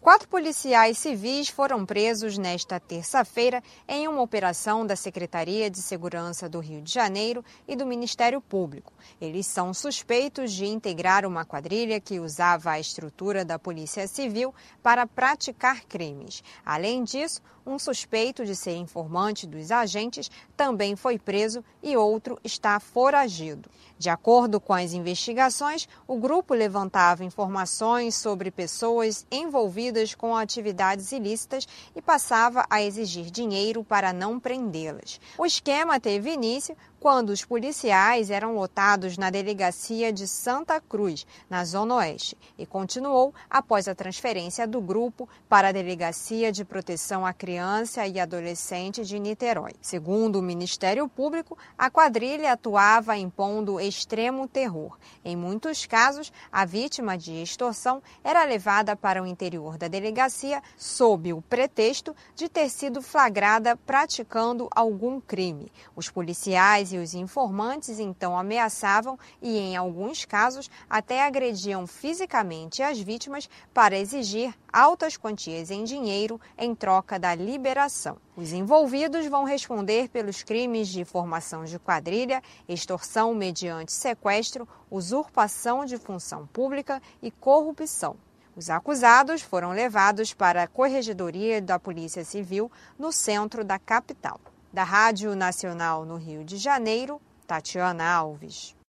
4 policiais civis foram presos nesta terça-feira em uma operação da Secretaria de Segurança do Rio de Janeiro e do Ministério Público. Eles são suspeitos de integrar uma quadrilha que usava a estrutura da Polícia Civil para praticar crimes. Além disso, um suspeito de ser informante dos agentes também foi preso e outro está foragido. De acordo com as investigações, o grupo levantava informações sobre pessoas envolvidas com atividades ilícitas e passava a exigir dinheiro para não prendê-las. O esquema teve início quando os policiais eram lotados na delegacia de Santa Cruz, na Zona Oeste, e continuou após a transferência do grupo para a Delegacia de Proteção à Criança e Adolescente de Niterói. Segundo o Ministério Público, a quadrilha atuava impondo extremo terror. Em muitos casos, a vítima de extorsão era levada para o interior da delegacia sob o pretexto de ter sido flagrada praticando algum crime. Os policiais e os informantes então ameaçavam e, em alguns casos, até agrediam fisicamente as vítimas para exigir altas quantias em dinheiro em troca da liberação. Os envolvidos vão responder pelos crimes de formação de quadrilha, extorsão mediante sequestro, usurpação de função pública e corrupção. Os acusados foram levados para a Corregedoria da Polícia Civil no centro da capital. Da Rádio Nacional no Rio de Janeiro, Tatiana Alves.